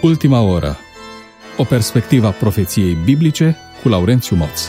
Ultima oră. O perspectivă a profeției biblice cu Laurențiu Moț.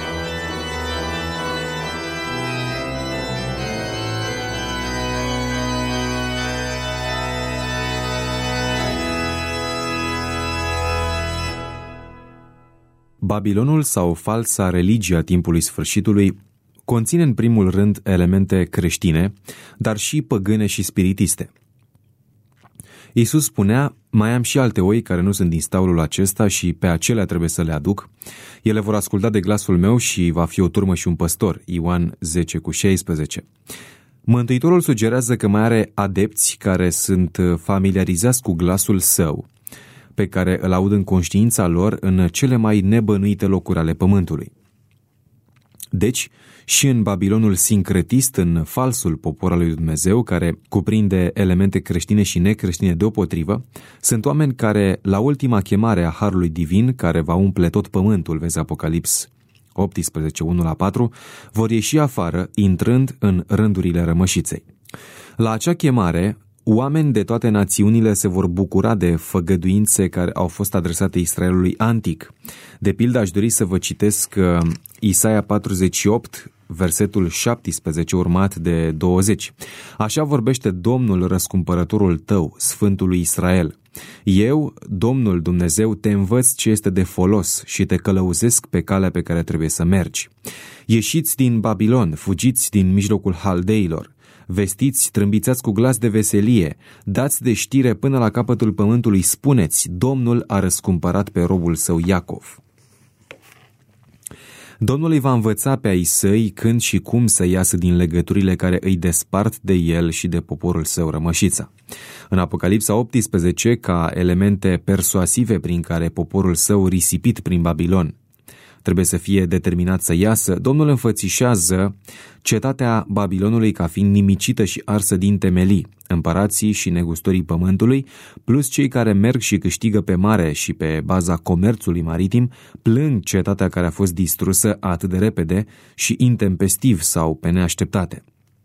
Babilonul sau falsa religie a timpului sfârșitului conține în primul rând elemente creștine, dar și păgâne și spiritiste. Iisus spunea, mai am și alte oi care nu sunt din staulul acesta și pe acelea trebuie să le aduc. Ele vor asculta de glasul meu și va fi o turmă și un păstor. Ioan 10:16. Mântuitorul sugerează că mai are adepți care sunt familiarizați cu glasul său, pe care îl aud în conștiința lor în cele mai nebănuite locuri ale pământului. Deci, și în Babilonul sincretist, în falsul popor al lui Dumnezeu, care cuprinde elemente creștine și necreștine deopotrivă, sunt oameni care, la ultima chemare a Harului Divin, care va umple tot pământul, vezi Apocalips 18:1-4, vor ieși afară, intrând în rândurile rămășiței. La acea chemare, oameni de toate națiunile se vor bucura de făgăduințe care au fost adresate Israelului antic. De pildă, aș dori să vă citesc Isaia 48, versetul 17, urmat de 20. Așa vorbește Domnul, răscumpărătorul tău, Sfântul lui Israel. Eu, Domnul Dumnezeu, te învăț ce este de folos și te călăuzesc pe calea pe care trebuie să mergi. Ieșiți din Babilon, fugiți din mijlocul haldeilor. Vestiți, trâmbițați cu glas de veselie, dați de știre până la capătul pământului, spuneți, Domnul a răscumpărat pe robul său Iacov. Domnul îi va învăța pe ai săi când și cum să iasă din legăturile care îi despart de el și de poporul său rămășița. În Apocalipsa 18, ca elemente persuasive prin care poporul său risipit prin Babilon trebuie să fie determinat să iasă, Domnul înfățișează cetatea Babilonului ca fiind nimicită și arsă din temelii, împărații și negustorii pământului, plus cei care merg și câștigă pe mare și pe baza comerțului maritim, plâng cetatea care a fost distrusă atât de repede și intempestiv sau pe neașteptate.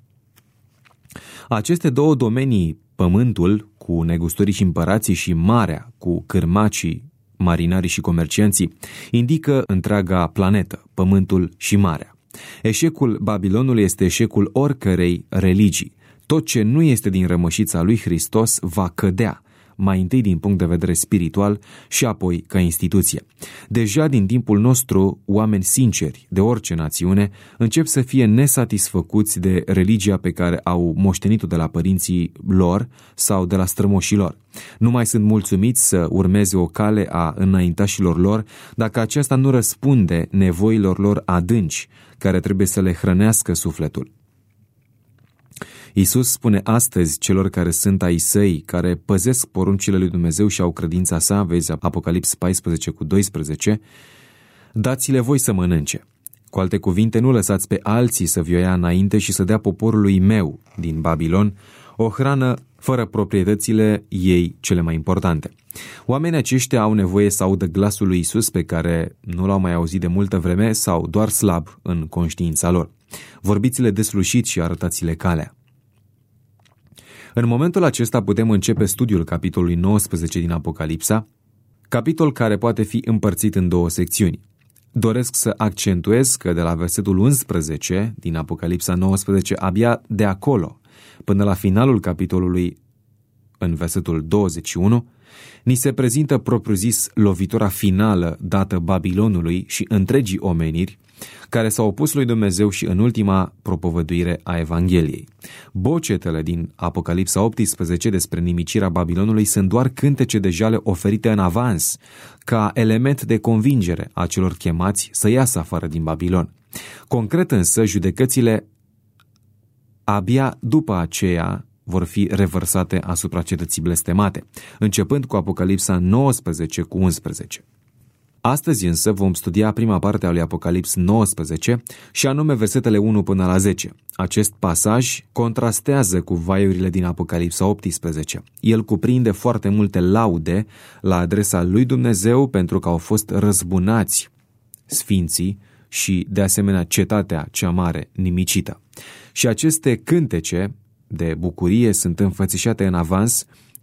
Aceste două domenii, pământul cu negustorii și împărații și marea cu cârmacii, marinarii și comercianții, indică întreaga planetă, pământul și marea. Eșecul Babilonului este eșecul oricărei religii. Tot ce nu este din rămășița lui Hristos va cădea, mai întâi din punct de vedere spiritual și apoi ca instituție. Deja din timpul nostru, oameni sinceri de orice națiune încep să fie nesatisfăcuți de religia pe care au moștenit-o de la părinții lor sau de la strămoșii lor. Nu mai sunt mulțumiți să urmeze o cale a înaintașilor lor dacă aceasta nu răspunde nevoilor lor adânci, care trebuie să le hrănească sufletul. Iisus spune astăzi celor care sunt ai săi, care păzesc poruncile lui Dumnezeu și au credința sa, vezi Apocalips 14:12, dați-le voi să mănânce. Cu alte cuvinte, nu lăsați pe alții să vi-o ia înainte și să dea poporului meu din Babilon o hrană fără proprietățile ei cele mai importante. Oamenii aceștia au nevoie să audă glasul lui Iisus pe care nu l-au mai auzit de multă vreme sau doar slab în conștiința lor. Vorbiți-le deslușit și arătați-le calea. În momentul acesta putem începe studiul capitolului 19 din Apocalipsa, capitol care poate fi împărțit în două secțiuni. Doresc să accentuez că de la versetul 11 din Apocalipsa 19, abia de acolo, până la finalul capitolului, în versetul 21, ni se prezintă propriu-zis lovitura finală dată Babilonului și întregii omeniri, care s-au opus lui Dumnezeu și în ultima propovăduire a Evangheliei. Bocetele din Apocalipsa 18 despre nimicirea Babilonului sunt doar cântece de jale oferite în avans, ca element de convingere a celor chemați să iasă afară din Babilon. Concret însă, judecățile abia după aceea vor fi revărsate asupra cetății blestemate, începând cu Apocalipsa 19:11. Astăzi însă vom studia prima parte a lui Apocalips 19 și anume versetele 1 până la 10. Acest pasaj contrastează cu vaiurile din Apocalipsa 18. El cuprinde foarte multe laude la adresa lui Dumnezeu pentru că au fost răzbunați sfinții și de asemenea cetatea cea mare nimicită. Și aceste cântece de bucurie sunt înfățișate în avans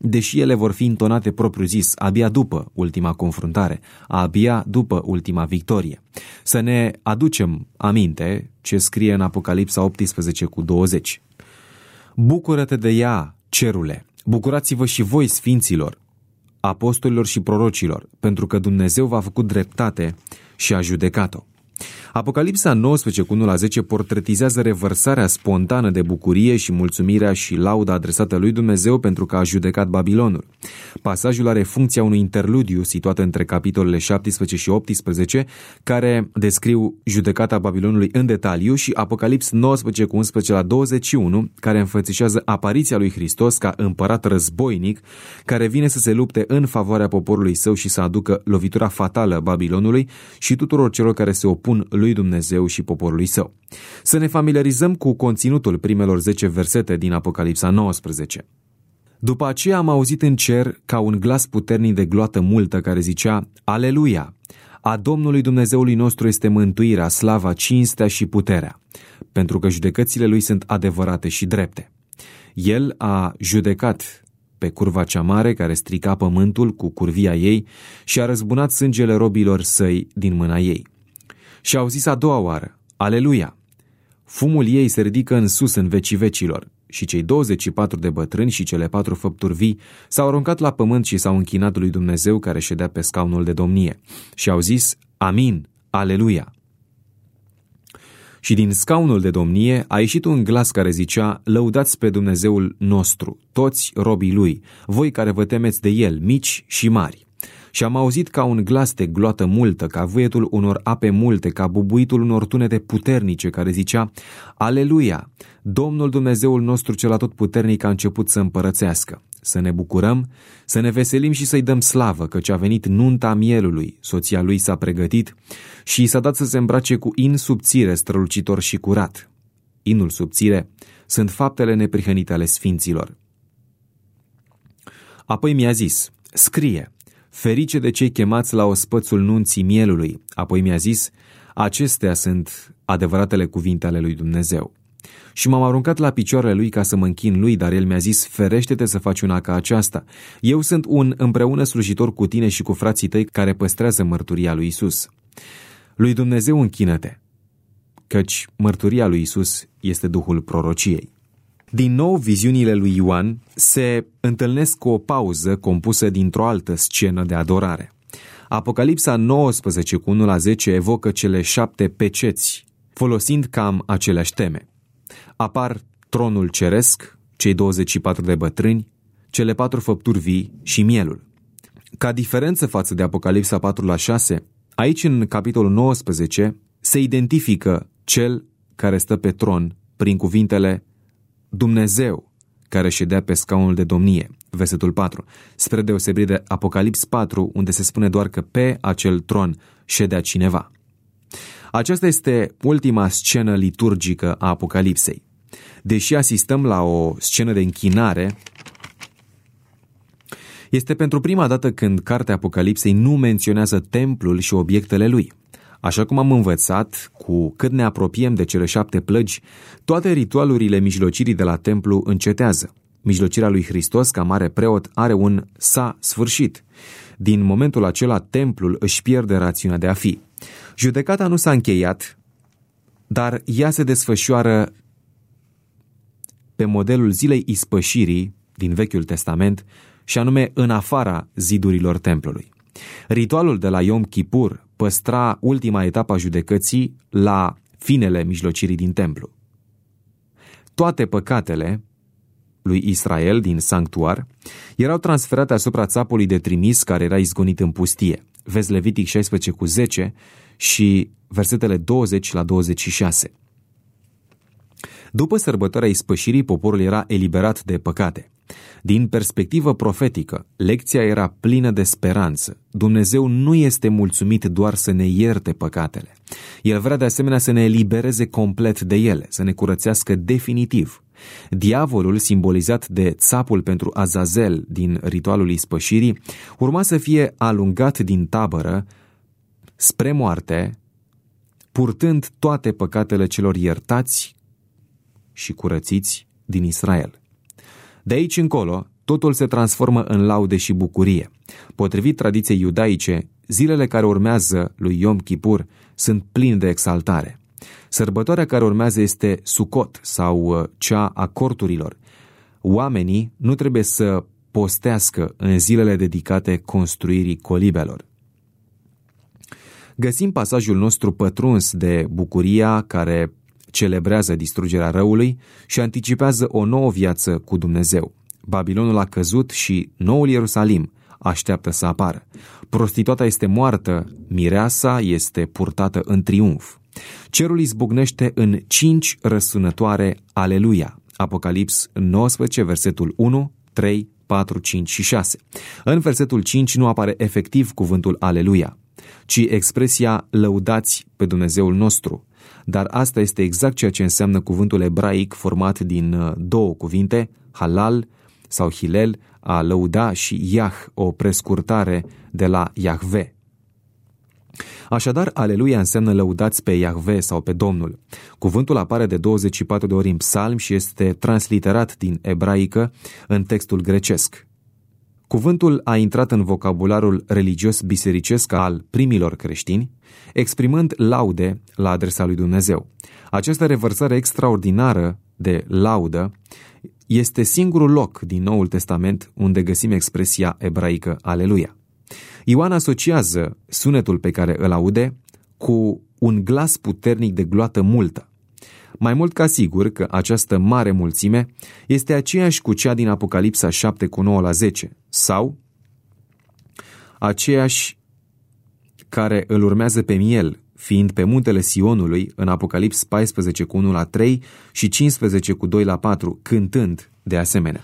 deși ele vor fi intonate propriu-zis abia după ultima confruntare, abia după ultima victorie. Să ne aducem aminte ce scrie în Apocalipsa 18:20. Bucură-te de ea, cerule, bucurați-vă și voi, sfinților, apostolilor și prorocilor, pentru că Dumnezeu v-a făcut dreptate și a judecat-o. Apocalipsa 19:1-10 portretizează revărsarea spontană de bucurie și mulțumirea și lauda adresată lui Dumnezeu pentru că a judecat Babilonul. Pasajul are funcția unui interludiu situat între capitolele 17 și 18, care descriu judecata Babilonului în detaliu, și Apocalips 19:11-21, care înfățișează apariția lui Hristos ca împărat războinic, care vine să se lupte în favoarea poporului său și să aducă lovitura fatală Babilonului și tuturor celor care se opun lui Dumnezeu și poporului său. Să ne familiarizăm cu conținutul primelor 10 versete din Apocalipsa 19. După aceea am auzit în cer ca un glas puternic de gloată multă care zicea: Aleluia! A Domnului Dumnezeului nostru este mântuirea, slava, cinstea și puterea, pentru că judecățile lui sunt adevărate și drepte. El a judecat pe curva cea mare care strica pământul cu curvia ei și a răzbunat sângele robilor săi din mâna ei. Și au zis a doua oară: Aleluia! Fumul ei se ridică în sus în vecii vecilor. Și cei 24 de bătrâni și cele 4 făpturi vii s-au aruncat la pământ și s-au închinat lui Dumnezeu care ședea pe scaunul de domnie. Și au zis: Amin! Aleluia! Și din scaunul de domnie a ieșit un glas care zicea: Lăudați pe Dumnezeul nostru, toți robii lui, voi care vă temeți de el, mici și mari. Și am auzit ca un glas de gloată multă, ca vuietul unor ape multe, ca bubuitul unor tunete puternice, care zicea: Aleluia! Domnul Dumnezeul nostru cel atotputernic a început să împărățească. Să ne bucurăm, să ne veselim și să-i dăm slavă, căci a venit nunta mielului, soția lui s-a pregătit și i s-a dat să se îmbrace cu in subțire, strălucitor și curat. Inul subțire sunt faptele neprihănite ale sfinților. Apoi mi-a zis: scrie: ferice de cei chemați la ospățul nunții mielului. Apoi mi-a zis: acestea sunt adevăratele cuvinte ale lui Dumnezeu. Și m-am aruncat la picioarele lui ca să mă închin lui, dar el mi-a zis: ferește-te să faci una ca aceasta. Eu sunt un împreună slujitor cu tine și cu frații tăi care păstrează mărturia lui Isus. Lui Dumnezeu închină-te, căci mărturia lui Isus este duhul prorociei. Din nou, viziunile lui Ioan se întâlnesc cu o pauză compusă dintr-o altă scenă de adorare. Apocalipsa 19 cu 1-10 evocă cele 7 peceți, folosind cam aceleași teme. Apar tronul ceresc, cei 24 de bătrâni, cele 4 făpturi vii și mielul. Ca diferență față de Apocalipsa 4-6, aici în capitolul 19 se identifică cel care stă pe tron prin cuvintele Dumnezeu care ședea pe scaunul de domnie, versetul 4, spre deosebire de Apocalips 4, unde se spune doar că pe acel tron ședea cineva. Aceasta este ultima scenă liturgică a Apocalipsei. Deși asistăm la o scenă de închinare, este pentru prima dată când cartea Apocalipsei nu menționează templul și obiectele lui. Așa cum am învățat, cu cât ne apropiem de cele 7 plăgi, toate ritualurile mijlocirii de la templu încetează. Mijlocirea lui Hristos ca mare preot are un s-a sfârșit. Din momentul acela, templul își pierde rațiunea de a fi. Judecata nu s-a încheiat, dar ea se desfășoară pe modelul zilei ispășirii din Vechiul Testament, și anume în afara zidurilor templului. Ritualul de la Yom Kippur păstra ultima etapă a judecății la finele mijlocirii din templu. Toate păcatele lui Israel din sanctuar erau transferate asupra țapului de trimis care era izgonit în pustie. Vezi Levitic 16:10 și versetele 20-26. După sărbătoarea ispășirii, poporul era eliberat de păcate. Din perspectivă profetică, lecția era plină de speranță. Dumnezeu nu este mulțumit doar să ne ierte păcatele. El vrea de asemenea să ne elibereze complet de ele, să ne curățească definitiv. Diavolul, simbolizat de țapul pentru Azazel din ritualul ispășirii, urma să fie alungat din tabără spre moarte, purtând toate păcatele celor iertați și curățiți din Israel. De aici încolo, totul se transformă în laude și bucurie. Potrivit tradiției iudaice, zilele care urmează lui Yom Kippur sunt pline de exaltare. Sărbătoarea care urmează este Sukkot sau cea a corturilor. Oamenii nu trebuie să postească în zilele dedicate construirii colibelor. Găsim pasajul nostru pătruns de bucuria care celebrează distrugerea răului și anticipează o nouă viață cu Dumnezeu. Babilonul a căzut și noul Ierusalim așteaptă să apară. Prostituata este moartă, mireasa este purtată în triumf. Cerul izbucnește în 5 răsunătoare aleluia. Apocalips 19, versetul 1, 3, 4, 5 și 6. În versetul 5 nu apare efectiv cuvântul aleluia, ci expresia lăudați pe Dumnezeul nostru. Dar asta este exact ceea ce înseamnă cuvântul ebraic format din 2 cuvinte, halal sau hilel, a lăuda, și Yah, o prescurtare de la Yahve. Așadar, aleluia înseamnă lăudați pe Yahve sau pe Domnul. Cuvântul apare de 24 de ori în psalm și este transliterat din ebraică în textul grecesc. Cuvântul a intrat în vocabularul religios bisericesc al primilor creștini, exprimând laude la adresa lui Dumnezeu. Această revărsare extraordinară de laudă este singurul loc din Noul Testament unde găsim expresia ebraică aleluia. Ioan asociază sunetul pe care îl aude cu un glas puternic de gloată multă. Mai mult ca sigur că această mare mulțime este aceeași cu cea din Apocalipsa 7 cu 9 la 10 sau aceeași care îl urmează pe miel, fiind pe muntele Sionului în Apocalips 14 cu 1 la 3 și 15 cu 2 la 4, cântând de asemenea.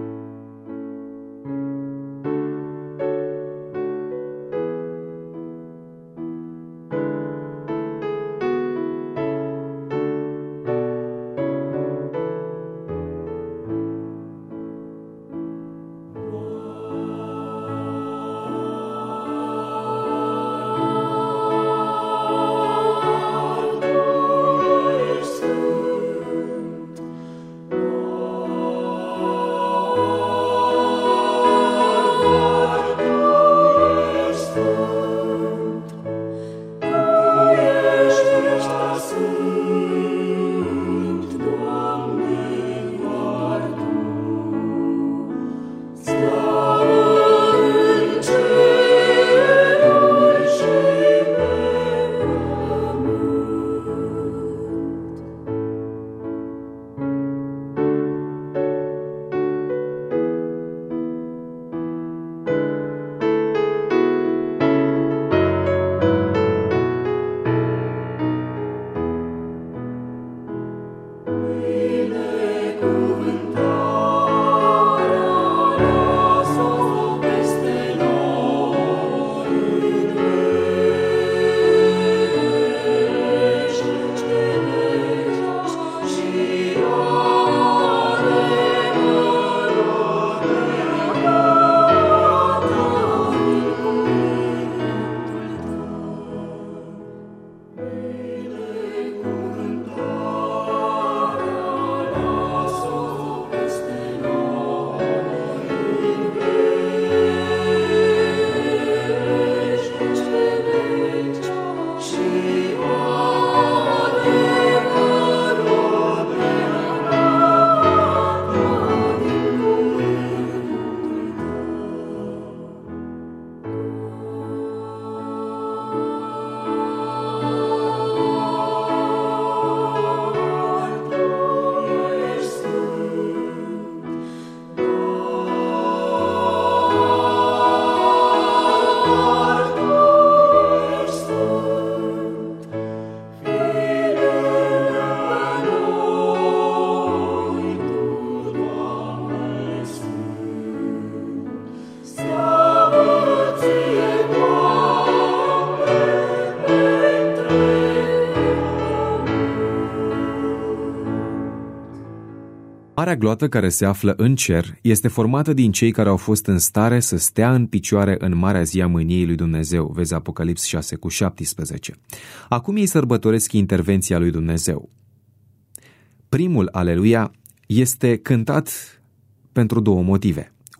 Marea gloată care se află în cer este formată din cei care au fost în stare să stea în picioare în marea zi a mâniei lui Dumnezeu, vezi Apocalips 6 cu 17. Acum ei sărbătoresc intervenția lui Dumnezeu. Primul aleluia este cântat pentru 2 motive.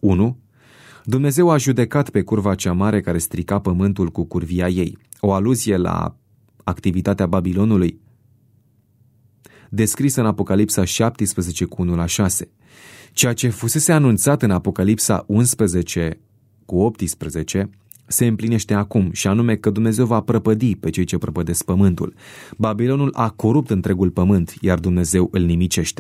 1. Dumnezeu a judecat pe curva cea mare care strica pământul cu curvia ei. O aluzie la activitatea Babilonului descrisă în Apocalipsa 17 cu 1-6. Ceea ce fusese anunțat în Apocalipsa 11 cu 18 se împlinește acum, și anume că Dumnezeu va prăpădi pe cei ce prăpădesc pământul. Babilonul a corupt întregul pământ, iar Dumnezeu îl nimicește.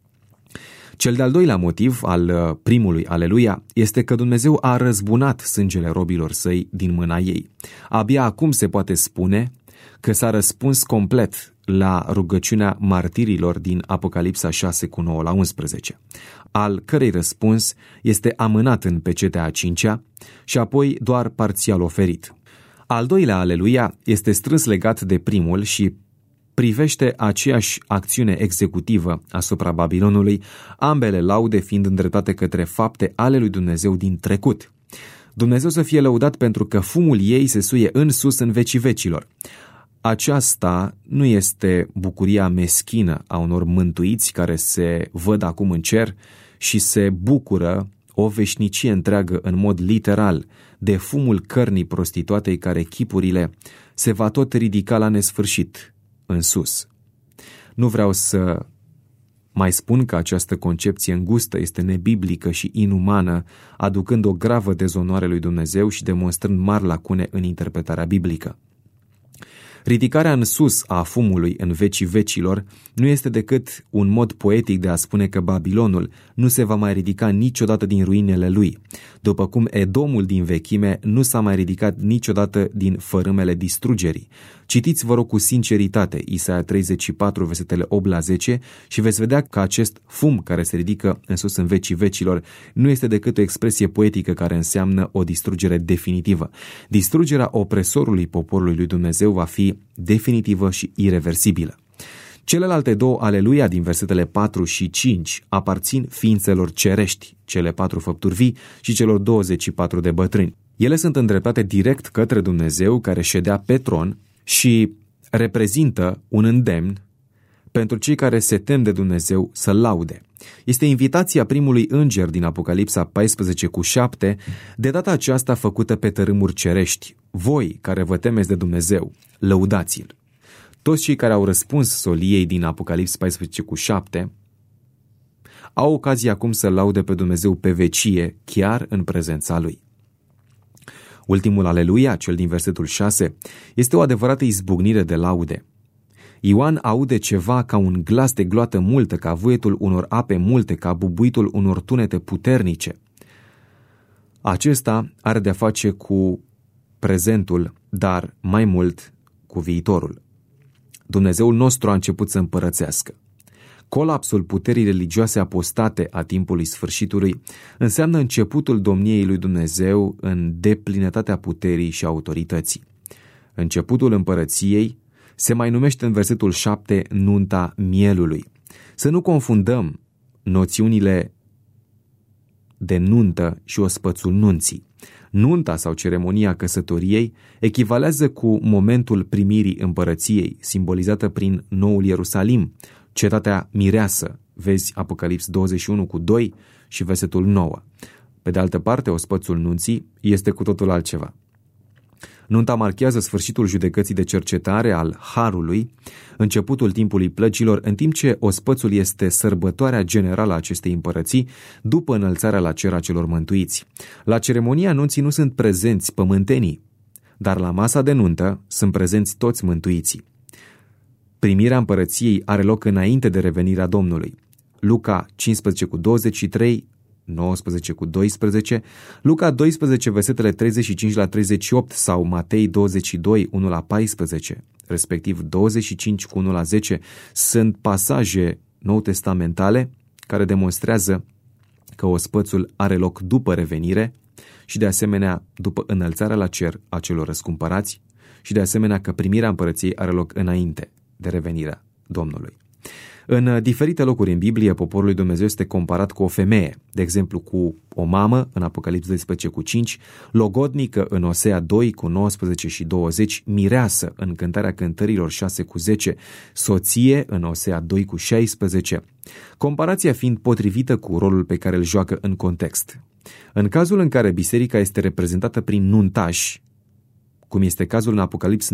Cel de-al doilea motiv al primului aleluia este că Dumnezeu a răzbunat sângele robilor săi din mâna ei. Abia acum se poate spune că s-a răspuns complet la rugăciunea martirilor din Apocalipsa 6 cu 9-11, al cărei răspuns este amânat în pecetea a 5-a și apoi doar parțial oferit. Al doilea aleluia este strâns legat de primul și privește aceeași acțiune executivă asupra Babilonului, ambele laude fiind îndreptate către fapte ale lui Dumnezeu din trecut. Dumnezeu să fie lăudat pentru că fumul ei se suie în sus în vecii vecilor. Aceasta nu este bucuria meschină a unor mântuiți care se văd acum în cer și se bucură o veșnicie întreagă în mod literal de fumul cărnii prostituatei care chipurile se va tot ridica la nesfârșit în sus. Nu vreau să mai spun că această concepție îngustă este nebiblică și inumană, aducând o gravă dezonoare lui Dumnezeu și demonstrând mari lacune în interpretarea biblică. Ridicarea în sus a fumului în vecii vecilor nu este decât un mod poetic de a spune că Babilonul nu se va mai ridica niciodată din ruinele lui, după cum Edomul din vechime nu s-a mai ridicat niciodată din fărâmele distrugerii. Citiți, vă rog, cu sinceritate Isaia 34, versetele 8-10 și veți vedea că acest fum care se ridică în sus în vecii vecilor nu este decât o expresie poetică care înseamnă o distrugere definitivă. Distrugerea opresorului poporului lui Dumnezeu va fi definitivă și ireversibilă. Celelalte două aleluia din versetele 4 și 5 aparțin ființelor cerești, cele 4 făpturi vii și celor 24 de bătrâni. Ele sunt îndreptate direct către Dumnezeu care ședea pe tron și reprezintă un îndemn pentru cei care se tem de Dumnezeu să laude. Este invitația primului înger din Apocalipsa 14 cu 7, de data aceasta făcută pe tărâmuri cerești. Voi care vă temeți de Dumnezeu, lăudați-l. Toți cei care au răspuns soliei din Apocalipsa 14 cu 7 au ocazia acum să laude pe Dumnezeu pe vecie, chiar în prezența lui. Ultimul aleluia, cel din versetul 6, este o adevărată izbucnire de laude. Ioan aude ceva ca un glas de gloată multă, ca vuietul unor ape multe, ca bubuitul unor tunete puternice. Acesta are de-a face cu prezentul, dar mai mult cu viitorul. Dumnezeul nostru a început să împărățească. Colapsul puterii religioase apostate a timpului sfârșitului înseamnă începutul domniei lui Dumnezeu în deplinătatea puterii și autorității. Începutul împărăției se mai numește în versetul 7 nunta mielului. Să nu confundăm noțiunile de nuntă și ospățul nunții. Nunta sau ceremonia căsătoriei echivalează cu momentul primirii împărăției, simbolizată prin Noul Ierusalim, cetatea mireasă, vezi Apocalips 21 cu 2 și versetul 9. Pe de altă parte, ospățul nunții este cu totul altceva. Nunta marchează sfârșitul judecății de cercetare al harului, începutul timpului plăcilor, în timp ce ospățul este sărbătoarea generală a acestei împărății după înălțarea la cer a celor mântuiți. La ceremonia nunții nu sunt prezenți pământenii, dar la masa de nuntă sunt prezenți toți mântuiții. Primirea împărăției are loc înainte de revenirea Domnului. Luca 15 cu 23, 19 cu 12, Luca 12, versetele 35 la 38 sau Matei 22, 1 la 14, respectiv 25 cu 1 la 10, sunt pasaje nou-testamentale care demonstrează că ospățul are loc după revenire și de asemenea după înălțarea la cer a celor răscumpărați și de asemenea că primirea împărăției are loc înainte de revenirea Domnului. În diferite locuri în Biblie, poporul lui Dumnezeu este comparat cu o femeie, de exemplu cu o mamă în Apocalips 12:5, logodnică în Osea 2:19 și 20, mireasă în Cântarea Cântărilor 6:10, soție în Osea 2:16, comparația fiind potrivită cu rolul pe care îl joacă în context. În cazul în care biserica este reprezentată prin nuntași, cum este cazul în Apocalips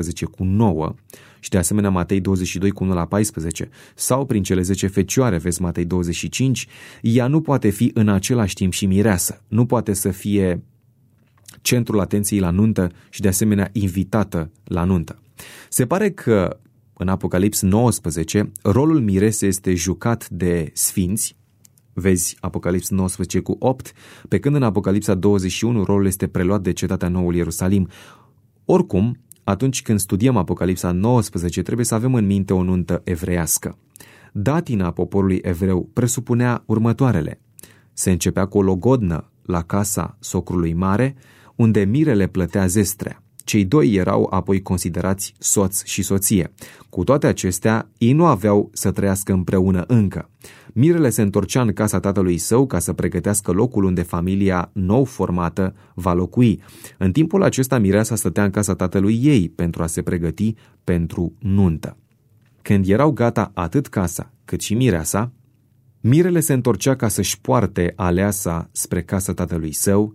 19:9 și de asemenea Matei 22:1-14, sau prin cele 10 fecioare, vezi Matei 25, ea nu poate fi în același timp și mireasă, nu poate să fie centrul atenției la nuntă și de asemenea invitată la nuntă. Se pare că în Apocalips 19 rolul mirese este jucat de sfinți, vezi Apocalips 19:8, pe când în Apocalipsa 21 rolul este preluat de cetatea Noul Ierusalim. Oricum, atunci când studiem Apocalipsa 19, trebuie să avem în minte o nuntă evreiască. Datina poporului evreu presupunea următoarele. Se începea cu o logodnă la casa socrului mare, unde mirele plătea zestrea. Cei doi erau apoi considerați soț și soție. Cu toate acestea, ei nu aveau să trăiască împreună încă. Mirele se întorcea în casa tatălui său ca să pregătească locul unde familia nou formată va locui. În timpul acesta, mireasa stătea în casa tatălui ei pentru a se pregăti pentru nuntă. Când erau gata atât casa cât și mireasa, mirele se întorcea ca să-și poarte aleasa spre casa tatălui său,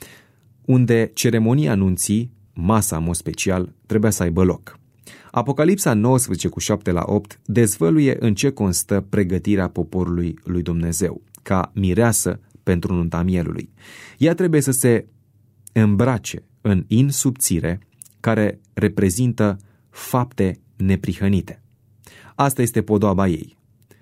unde ceremonia nunții, masa în mod special, trebuia să aibă loc. Apocalipsa 19:7-8 dezvăluie în ce constă pregătirea poporului lui Dumnezeu, ca mireasă pentru nunta mielului. Ea trebuie să se îmbrace în in subțire, care reprezintă fapte neprihănite. Asta este podoaba ei.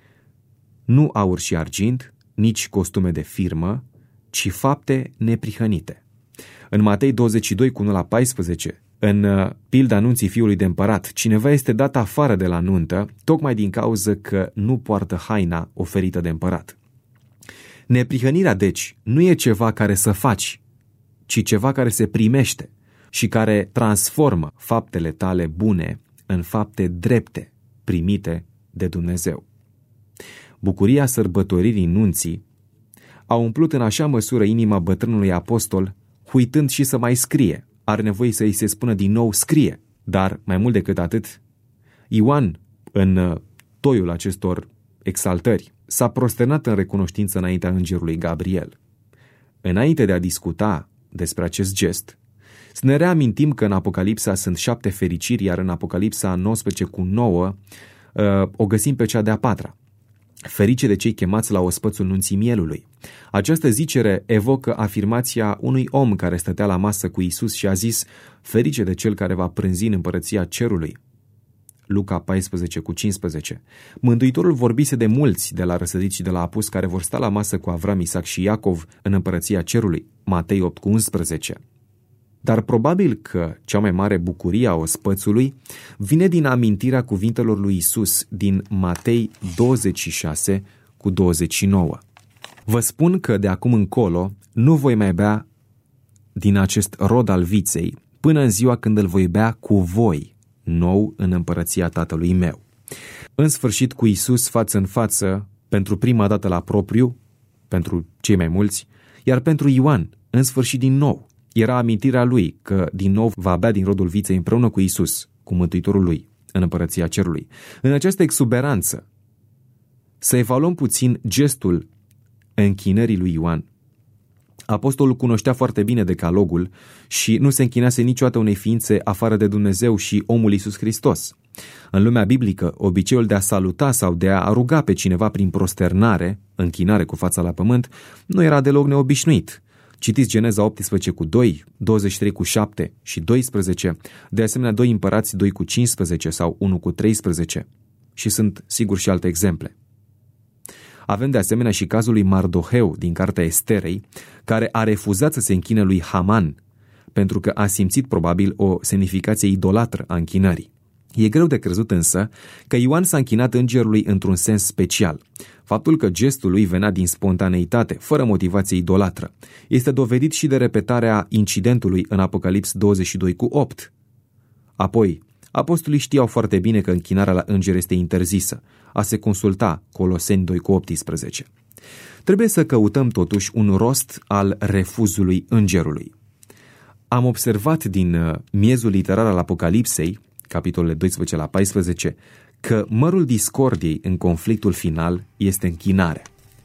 Nu aur și argint, nici costume de firmă, ci fapte neprihănite. În Matei 22:1-14, în pilda anunții fiului de împărat, cineva este dat afară de la nuntă, tocmai din cauză că nu poartă haina oferită de împărat. Neprihănirea, deci, nu e ceva care să faci, ci ceva care se primește și care transformă faptele tale bune în fapte drepte, primite de Dumnezeu. Bucuria sărbătoririi nunții a umplut în așa măsură inima bătrânului apostol, uitând și să mai scrie. Are nevoie să îi se spună din nou scrie, dar mai mult decât atât, Ioan, în toiul acestor exaltări, s-a prosternat în recunoștință înaintea îngerului Gabriel. Înainte de a discuta despre acest gest, să ne reamintim că în Apocalipsa sunt 7 fericiri, iar în Apocalipsa 19:9 o găsim pe cea de-a 4-a. Ferice de cei chemați la ospățul nunții mielului. Această zicere evocă afirmația unui om care stătea la masă cu Iisus și a zis: ferice de cel care va prânzi în împărăția cerului. Luca 14:15. Mântuitorul vorbise de mulți de la răsărit și de la apus care vor sta la masă cu Avram, Isaac și Iacov în împărăția cerului. Matei 8:11. Dar probabil că cea mai mare bucurie a ospățului vine din amintirea cuvintelor lui Iisus din Matei 26:29. Vă spun că de acum încolo nu voi mai bea din acest rod al viței până în ziua când îl voi bea cu voi, nou în împărăția Tatălui meu. În sfârșit, cu Iisus față în față, pentru prima dată la propriu, pentru cei mai mulți, iar pentru Ioan, în sfârșit din nou, era amintirea lui că din nou va bea din rodul viței împreună cu Iisus, cu Mântuitorul lui, în împărăția cerului. În această exuberanță, să evaluăm puțin gestul închinării lui Ioan. Apostolul cunoștea foarte bine decalogul și nu se închinase niciodată unei ființe afară de Dumnezeu și omul Iisus Hristos. În lumea biblică, obiceiul de a saluta sau de a ruga pe cineva prin prosternare, închinare cu fața la pământ, nu era deloc neobișnuit. Citiți Geneza 18:2, 23:7 și 12, de asemenea 2 Împărați 2:15 sau 1:13 și sunt sigur și alte exemple. Avem de asemenea și cazul lui Mardoheu din cartea Esterei, care a refuzat să se închine lui Haman, pentru că a simțit probabil o semnificație idolatră a închinării. E greu de crezut însă că Ioan s-a închinat îngerului într-un sens special. Faptul că gestul lui venea din spontaneitate, fără motivație idolatră, este dovedit și de repetarea incidentului în Apocalips 22:8. Apoi, Apostolii știau foarte bine că închinarea la îngeri este interzisă, a se consulta Coloseni 2:18. Trebuie să căutăm totuși un rost al refuzului îngerului. Am observat din miezul literar al Apocalipsei, capitolele 12 la 14, că mărul discordiei în conflictul final este închinarea.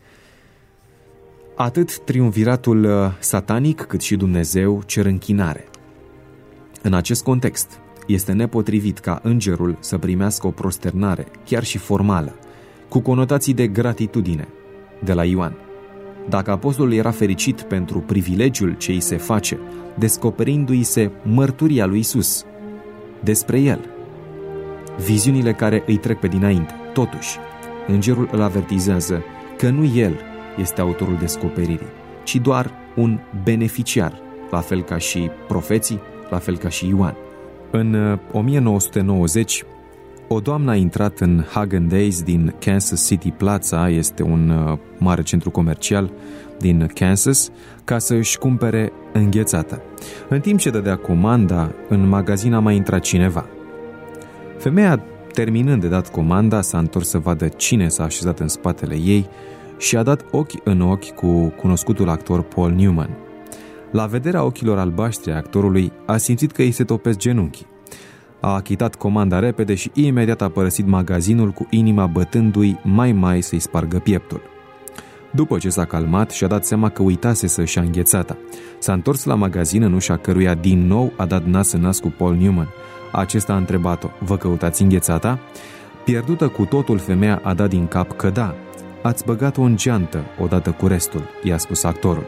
Atât triumviratul satanic cât și Dumnezeu cer închinare. În acest context, este nepotrivit ca îngerul să primească o prosternare, chiar și formală, cu conotații de gratitudine, de la Ioan. Dacă apostolul era fericit pentru privilegiul ce îi se face, descoperindu-i se mărturia lui Iisus despre el, viziunile care îi trec pe dinainte, totuși, îngerul îl avertizează că nu el este autorul descoperirii, ci doar un beneficiar, la fel ca și profeții, la fel ca și Ioan. În 1990, o doamnă a intrat în Häagen-Dazs din Kansas City Plaza, este un mare centru comercial din Kansas, ca să își cumpere înghețată. În timp ce dădea comanda, în magazin a mai intrat cineva. Femeia, terminând de dat comanda, s-a întors să vadă cine s-a așezat în spatele ei și a dat ochi în ochi cu cunoscutul actor Paul Newman. La vederea ochilor albaștri a actorului, a simțit că îi se topesc genunchii. A achitat comanda repede și imediat a părăsit magazinul cu inima bătându-i mai să-i spargă pieptul. După ce s-a calmat, și-a dat seama că uitase să-și ia înghețata. S-a întors la magazin, în ușa căruia din nou a dat nas în nas cu Paul Newman. Acesta a întrebat-o: "Vă căutați înghețata?" Pierdută cu totul, femeia a dat din cap că da. "Ați băgat-o în geantă odată cu restul," i-a spus actorul.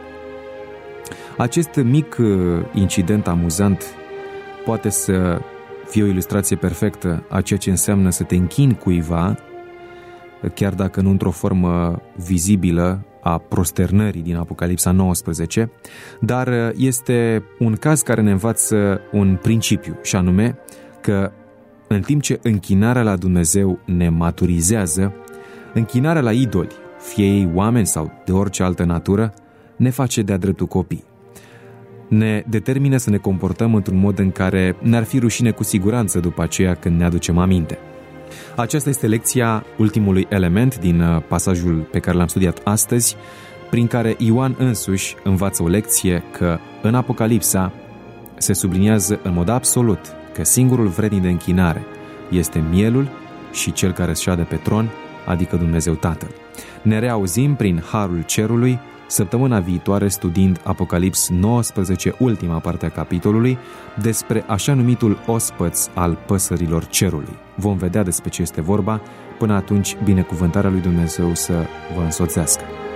Acest mic incident amuzant poate să fie o ilustrație perfectă a ceea ce înseamnă să te închini cuiva, chiar dacă nu într-o formă vizibilă a prosternării din Apocalipsa 19, dar este un caz care ne învață un principiu, și anume că în timp ce închinarea la Dumnezeu ne maturizează, închinarea la idoli, fie ei oameni sau de orice altă natură, ne face de-a dreptul copii. Ne determină să ne comportăm într-un mod în care ne-ar fi rușine cu siguranță după aceea când ne aducem aminte. Aceasta este lecția ultimului element din pasajul pe care l-am studiat astăzi, prin care Ioan însuși învață o lecție că în Apocalipsa se subliniază în mod absolut că singurul vrednic de închinare este mielul și cel care șade pe tron, adică Dumnezeu Tatăl. Ne reauzim prin harul cerului săptămâna viitoare studiind Apocalips 19, ultima parte a capitolului, despre așa numitul ospăț al păsărilor cerului. Vom vedea despre ce este vorba. Până atunci, binecuvântarea lui Dumnezeu să vă însoțească.